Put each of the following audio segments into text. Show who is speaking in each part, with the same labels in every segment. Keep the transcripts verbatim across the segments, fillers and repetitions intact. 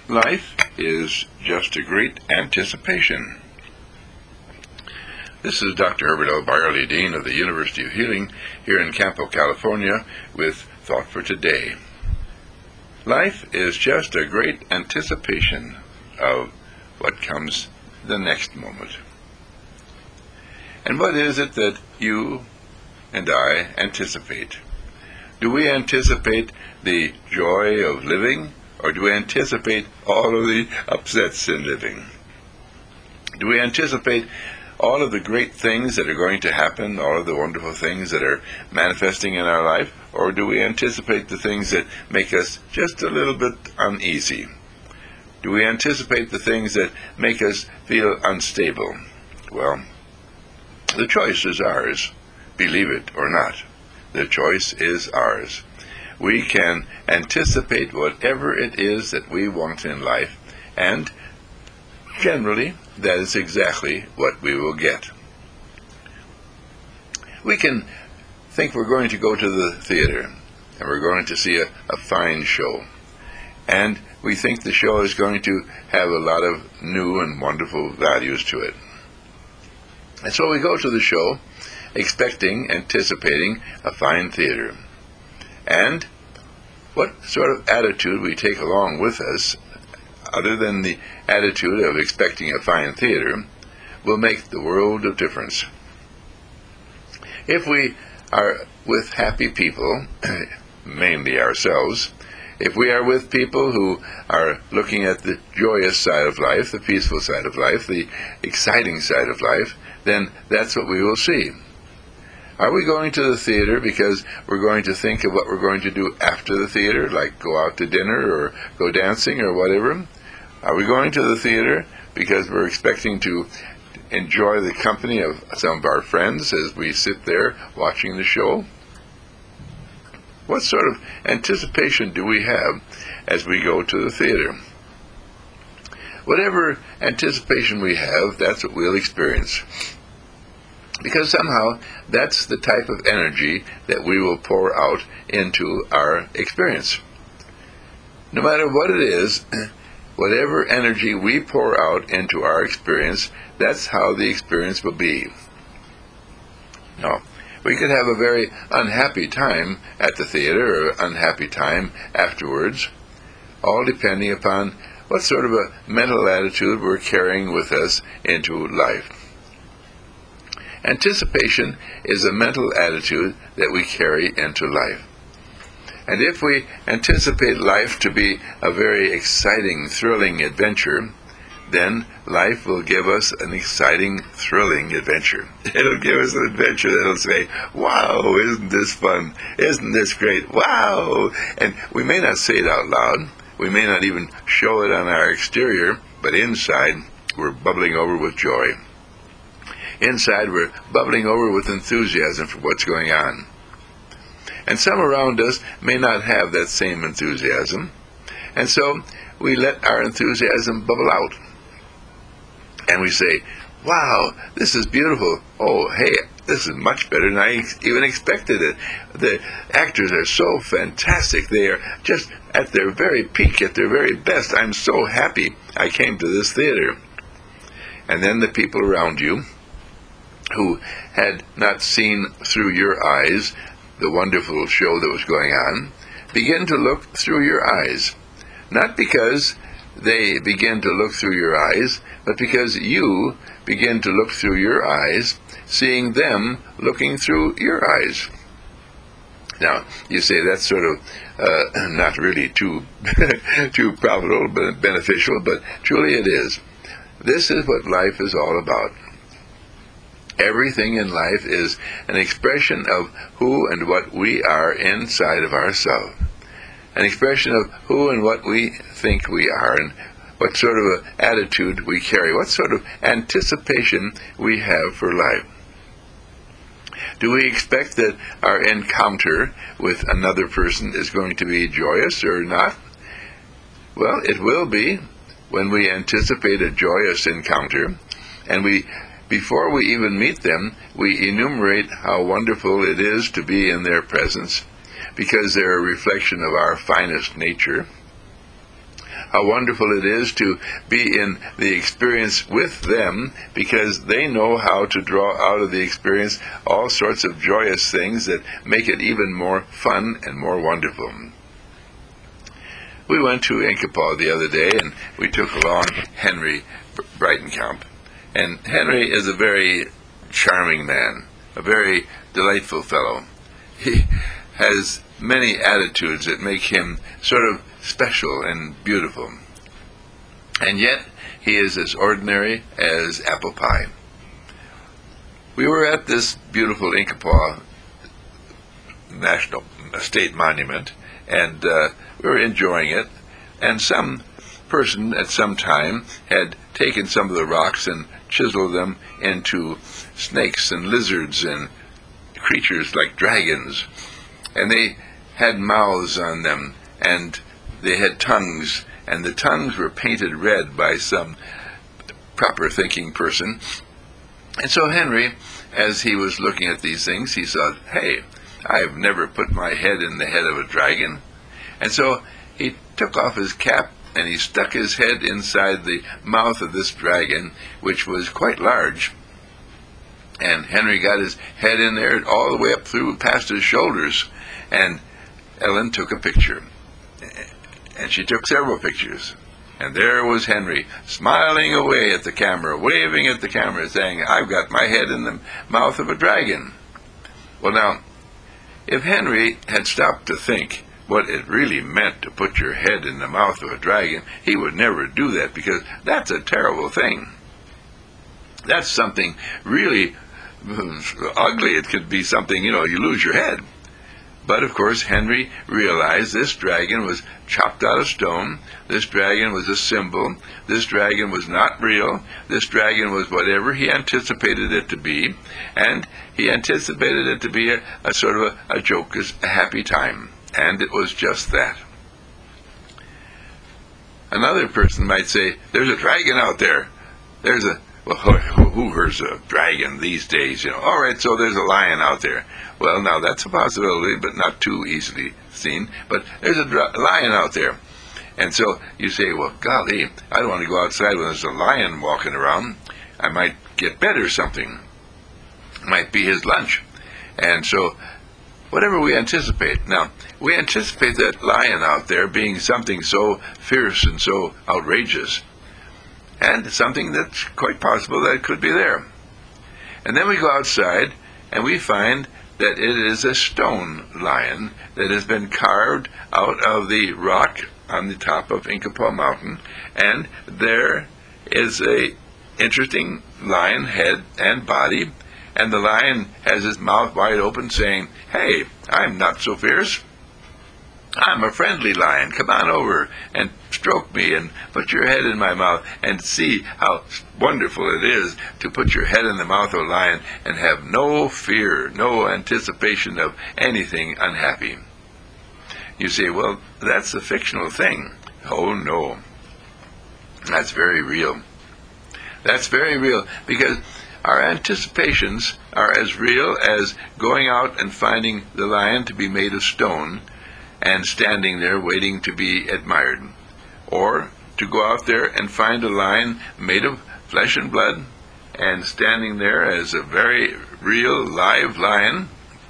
Speaker 1: Life is just a great anticipation. This is Doctor Herbert L. Byerly, Dean of the University of Healing, here in Campo, California, with Thought for Today. Life is just a great anticipation of what comes the next moment. And what is it that you and I anticipate? Do we anticipate the joy of living, or do we anticipate all of the upsets in living? Do we anticipate all of the great things that are going to happen, all of the wonderful things that are manifesting in our life, or do we anticipate the things that make us just a little bit uneasy? Do we anticipate the things that make us feel unstable? Well, the choice is ours, believe it or not. The choice is ours. We can anticipate whatever it is that we want in life, and generally, that is exactly what we will get. We can think we're going to go to the theater, and we're going to see a, a fine show. And we think the show is going to have a lot of new and wonderful values to it. And so we go to the show, expecting, anticipating a fine theater. And what sort of attitude we take along with us, other than the attitude of expecting a fine theater, will make the world of difference. If we are with happy people, mainly ourselves, if we are with people who are looking at the joyous side of life, the peaceful side of life, the exciting side of life, then that's what we will see. Are we going to the theater because we're going to think of what we're going to do after the theater, like go out to dinner or go dancing or whatever? Are we going to the theater because we're expecting to enjoy the company of some of our friends as we sit there watching the show? What sort of anticipation do we have as we go to the theater? Whatever anticipation we have, that's what we'll experience. Because somehow that's the type of energy that we will pour out into our experience. No matter what it is, whatever energy we pour out into our experience, that's how the experience will be. Now, we could have a very unhappy time at the theater, or an unhappy time afterwards, all depending upon what sort of a mental attitude we're carrying with us into life. Anticipation is a mental attitude that we carry into life. And if we anticipate life to be a very exciting, thrilling adventure, then life will give us an exciting, thrilling adventure. It'll give us an adventure that'll say, wow, isn't this fun? Isn't this great? Wow! And we may not say it out loud. We may not even show it on our exterior, but inside, we're bubbling over with joy. Inside, we're bubbling over with enthusiasm for what's going on. And some around us may not have that same enthusiasm, and so we let our enthusiasm bubble out. And we say, wow, this is beautiful. Oh, hey, this is much better than I even expected it. The actors are so fantastic. They are just at their very peak, at their very best. I'm so happy I came to this theater. And then the people around you, who had not seen through your eyes the wonderful show that was going on, begin to look through your eyes. Not because they begin to look through your eyes, but because you begin to look through your eyes, seeing them looking through your eyes. Now, you say that's sort of uh, not really too, too profitable, but beneficial, but truly it is. This is what life is all about. Everything in life is an expression of who and what we are inside of ourselves. An expression of who and what we think we are, and what sort of an attitude we carry, what sort of anticipation we have for life. Do we expect that our encounter with another person is going to be joyous or not? Well, it will be when we anticipate a joyous encounter, and we before we even meet them, we enumerate how wonderful it is to be in their presence, because they're a reflection of our finest nature. how wonderful it is to be in the experience with them, because they know how to draw out of the experience all sorts of joyous things that make it even more fun and more wonderful. We went to Inkapau the other day, and we took along Henry Breitenkamp. And Henry is a very charming man, a very delightful fellow. He has many attitudes that make him sort of special and beautiful. And yet, he is as ordinary as apple pie. We were at this beautiful Inkapau National State Monument, and uh, we were enjoying it, and some person at some time had taken some of the rocks and chiseled them into snakes and lizards and creatures like dragons, and they had mouths on them, and they had tongues, and the tongues were painted red by some proper thinking person. And so Henry, as he was looking at these things, he thought, hey, I've never put my head in the head of a dragon. And so he took off his cap and he stuck his head inside the mouth of this dragon, which was quite large. And Henry got his head in there all the way up through past his shoulders. And Ellen took a picture. And she took several pictures. And there was Henry, smiling away at the camera, waving at the camera, saying, I've got my head in the mouth of a dragon. Well, now, if Henry had stopped to think what it really meant to put your head in the mouth of a dragon, he would never do that, because that's a terrible thing. That's something really ugly. It could be something, you know, you lose your head. But, of course, Henry realized this dragon was chopped out of stone. This dragon was a symbol. This dragon was not real. This dragon was whatever he anticipated it to be. And he anticipated it to be a, a sort of a, a joke, a happy time. And it was just that. Another person might say, there's a dragon out there. There's a, well, who hears a dragon these days? You know, all right, so there's a lion out there. Well, now that's a possibility, but not too easily seen. But there's a dr- lion out there. And so you say, well, golly, I don't want to go outside when there's a lion walking around. I might get bit or something. It might be his lunch. And so whatever we anticipate. Now, we anticipate that lion out there being something so fierce and so outrageous, and something that's quite possible that it could be there. And then we go outside, and we find that it is a stone lion that has been carved out of the rock on the top of Inkapau Mountain, and there is a interesting lion head and body, and the lion has his mouth wide open saying, hey, I'm not so fierce. I'm a friendly lion. Come on over and stroke me and put your head in my mouth and see how wonderful it is to put your head in the mouth of a lion and have no fear, no anticipation of anything unhappy. You say, well, that's a fictional thing. Oh, no. That's very real. That's very real, because our anticipations are as real as going out and finding the lion to be made of stone and standing there waiting to be admired, or to go out there and find a lion made of flesh and blood and standing there as a very real live lion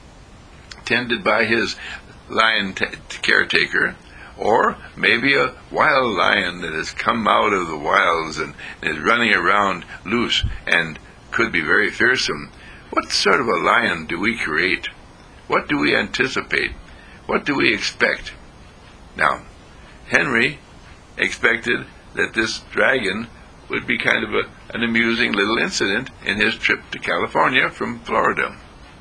Speaker 1: tended by his lion t- caretaker, or maybe a wild lion that has come out of the wilds and is running around loose and could be very fearsome. What sort of a lion do we create? What do we anticipate? What do we expect? Now, Henry expected that this dragon would be kind of a, an amusing little incident in his trip to California from Florida.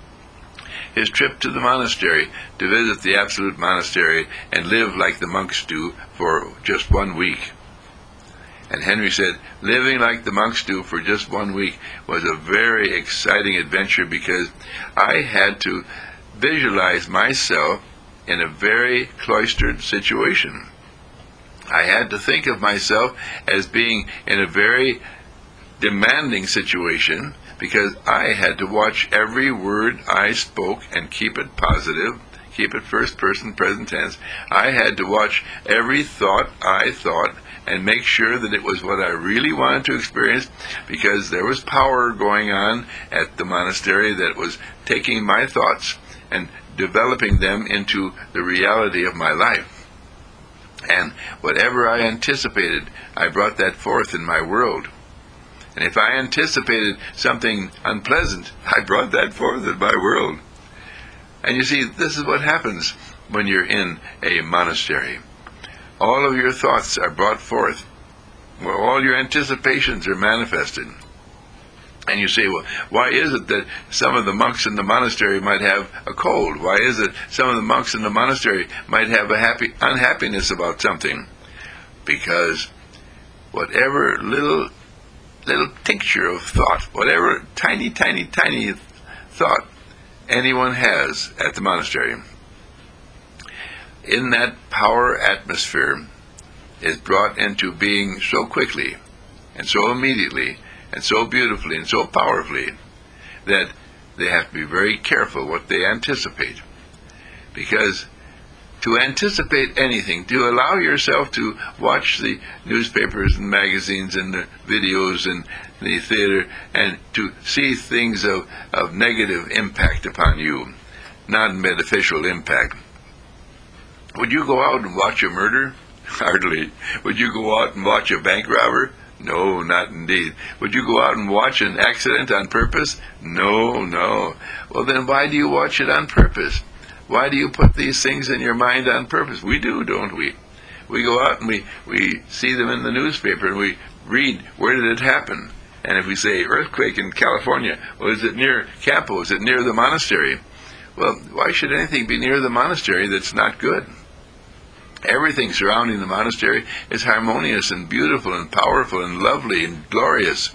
Speaker 1: His trip to the monastery to visit the Absolute Monastery and live like the monks do for just one week. And Henry said, living like the monks do for just one week was a very exciting adventure, because I had to visualize myself in a very cloistered situation. I had to think of myself as being in a very demanding situation, because I had to watch every word I spoke and keep it positive, keep it first person present tense. I had to watch every thought I thought and make sure that it was what I really wanted to experience, because there was power going on at the monastery that was taking my thoughts and developing them into the reality of my life. And whatever I anticipated, I brought that forth in my world. And if I anticipated something unpleasant, I brought that forth in my world. And you see, this is what happens when you're in a monastery. All of your thoughts are brought forth. Well, all your anticipations are manifested. And you say, well, why is it that some of the monks in the monastery might have a cold? Why is it some of the monks in the monastery might have a happy unhappiness about something? Because whatever little little tincture of thought, whatever tiny, tiny, tiny thought anyone has at the monastery, in that power atmosphere, is brought into being so quickly and so immediately and so beautifully and so powerfully that they have to be very careful what they anticipate. Because to anticipate anything, to allow yourself to watch the newspapers and magazines and the videos and the theater and to see things of, of negative impact upon you, non-beneficial impact. Would you go out and watch a murder? Hardly. Would you go out and watch a bank robber? No, not indeed. Would you go out and watch an accident on purpose? No, no. Well, then why do you watch it on purpose? Why do you put these things in your mind on purpose? We do, don't we? We go out and we, we see them in the newspaper and we read, where did it happen? And if we say, earthquake in California, well, is it near Campo? Is it near the monastery? Well, why should anything be near the monastery that's not good? Everything surrounding the monastery is harmonious and beautiful and powerful and lovely and glorious.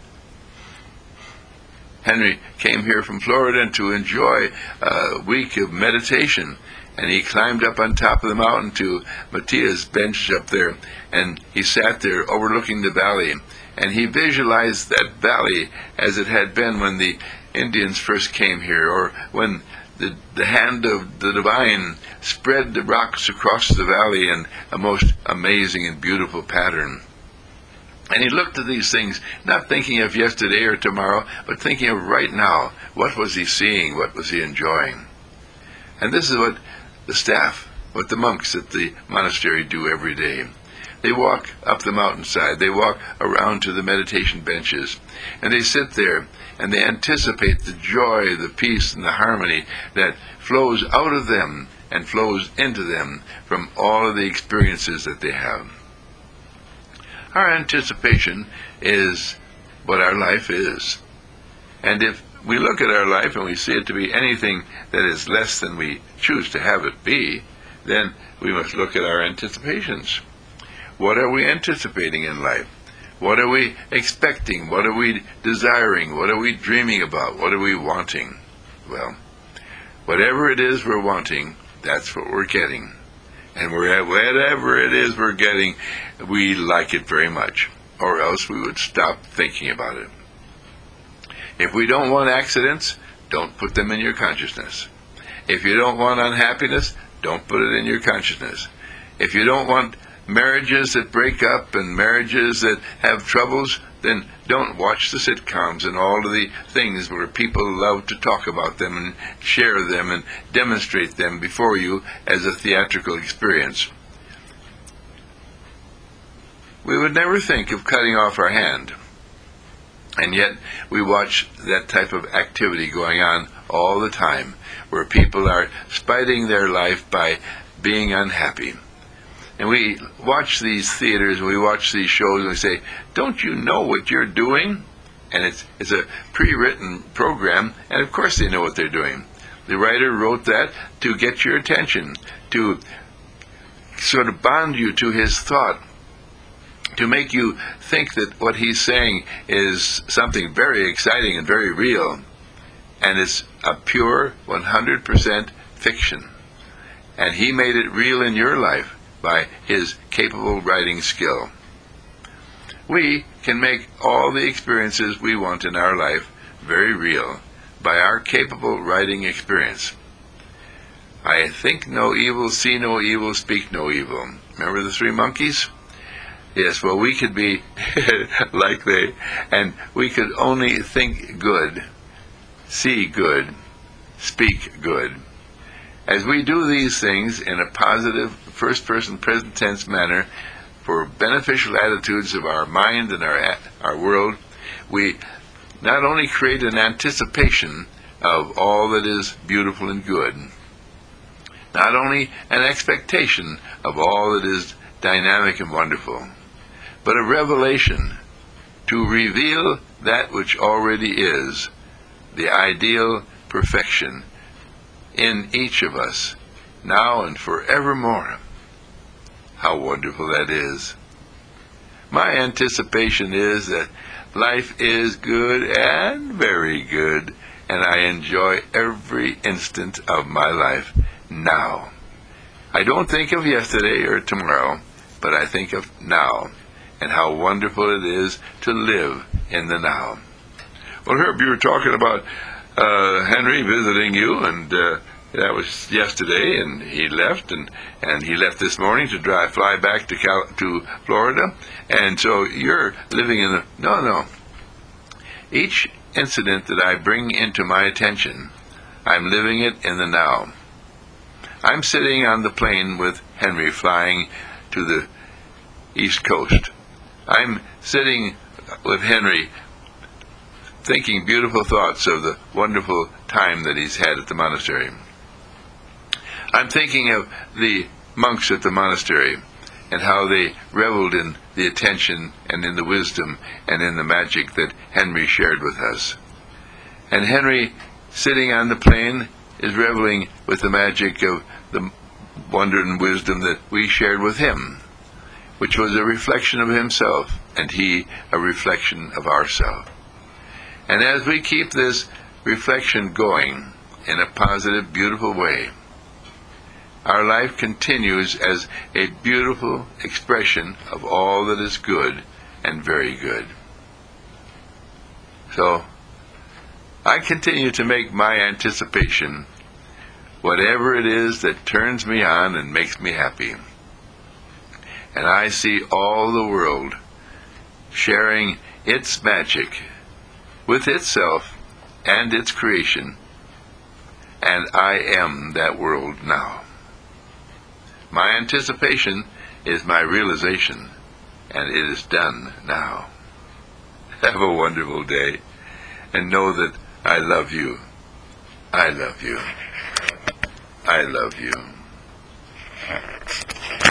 Speaker 1: Henry came here from Florida to enjoy a week of meditation, and he climbed up on top of the mountain to Matia's bench up there, and he sat there overlooking the valley, and he visualized that valley as it had been when the Indians first came here, or when the, the hand of the divine spread the rocks across the valley in a most amazing and beautiful pattern. And he looked at these things, not thinking of yesterday or tomorrow, but thinking of right now. What was he seeing? What was he enjoying? And this is what the staff, what the monks at the monastery do every day. They walk up the mountainside. They walk around to the meditation benches. And they sit there and they anticipate the joy, the peace, and the harmony that flows out of them and flows into them from all of the experiences that they have. Our anticipation is what our life is. And if we look at our life and we see it to be anything that is less than we choose to have it be, then we must look at our anticipations. What are we anticipating in life? What are we expecting? What are we desiring? What are we dreaming about? What are we wanting? Well, whatever it is we're wanting, that's what we're getting. And we're, whatever it is we're getting, we like it very much, or else we would stop thinking about it. If we don't want accidents, don't put them in your consciousness. If you don't want unhappiness, don't put it in your consciousness. If you don't want marriages that break up and marriages that have troubles, then don't watch the sitcoms and all of the things where people love to talk about them and share them and demonstrate them before you as a theatrical experience. We would never think of cutting off our hand, and yet we watch that type of activity going on all the time, where people are spiting their life by being unhappy. And we watch these theaters, we watch these shows, and we say, don't you know what you're doing? And it's, it's a pre-written program, and of course they know what they're doing. The writer wrote that to get your attention, to sort of bond you to his thought, to make you think that what he's saying is something very exciting and very real. And it's a pure one hundred percent fiction. And he made it real in your life by his capable writing skill. We can make all the experiences we want in our life very real by our capable writing experience. I think no evil, see no evil, speak no evil. Remember the three monkeys? Yes, well, we could be like they, and we could only think good, see good, speak good. As we do these things in a positive, first-person, present-tense manner for beneficial attitudes of our mind and our, our world, we not only create an anticipation of all that is beautiful and good, not only an expectation of all that is dynamic and wonderful, but a revelation to reveal that which already is, the ideal perfection in each of us, now and forevermore. How wonderful that is. My anticipation is that life is good and very good, and I enjoy every instant of my life now. I don't think of yesterday or tomorrow, but I think of now, and how wonderful it is to live in the now. Well, Herb, you were talking about uh, Henry visiting you, and uh, that was yesterday, and he left, and, and he left this morning to drive, fly back to Cal- to Florida, and so you're living in the... No, no. Each incident that I bring into my attention, I'm living it in the now. I'm sitting on the plane with Henry flying to the East Coast. I'm sitting with Henry thinking beautiful thoughts of the wonderful time that he's had at the monastery. I'm thinking of the monks at the monastery and how they reveled in the attention and in the wisdom and in the magic that Henry shared with us. And Henry, sitting on the plane, is reveling with the magic of the wonder and wisdom that we shared with him, which was a reflection of himself, and he a reflection of ourself. And as we keep this reflection going in a positive, beautiful way, our life continues as a beautiful expression of all that is good and very good. So, I continue to make my anticipation whatever it is that turns me on and makes me happy. And I see all the world sharing its magic with itself and its creation, and I am that world now. My anticipation is my realization, and it is done now. Have a wonderful day, and know that I love you. I love you. I love you.